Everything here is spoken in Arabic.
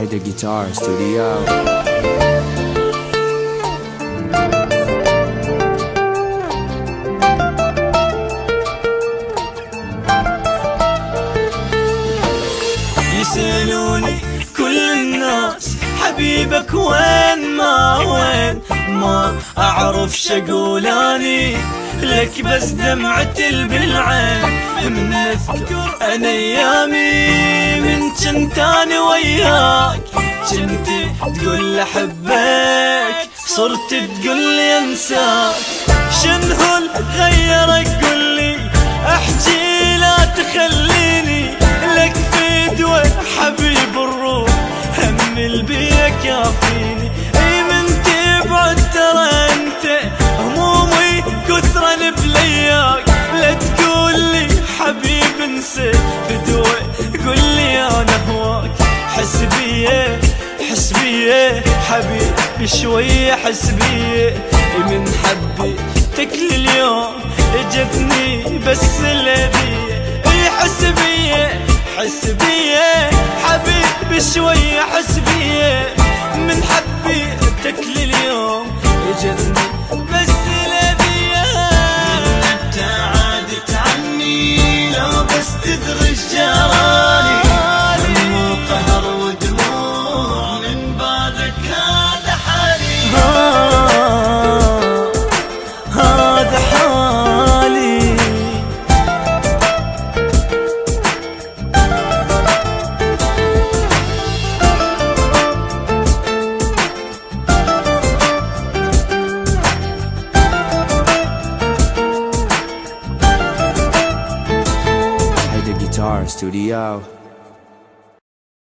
هيدا جيتار ستوديو. يسألوني كل الناس حبيبك وين ما أعرف شقول أني لك، بس دمعة بالعين من أذكر أنا أيامي من كنت أنا وياك. كنت تقول أحبك صرت تقول لي أنساك. شنو غيرك قولي أحكي لا تخليني لك فدوة حبيب الروح هم البيك كافيني. اي من تبعد ترى انت همومي كثرا بلياك. لا تقولي حبيب انسى فدوة قولي انا هواك. حس بيه حبيب شوية حس بيه من حبيتك لليوم اجتني بس الهدية. اي حس بيه حبيب شوية حس بيه من حبيتك لليوم اجتني بس الهدية. انت عادت عني لو بس تدري جرالي مو قهر ودموع من بعدك هذا حالي هذا حالي. هيدا جيتار ستوديو.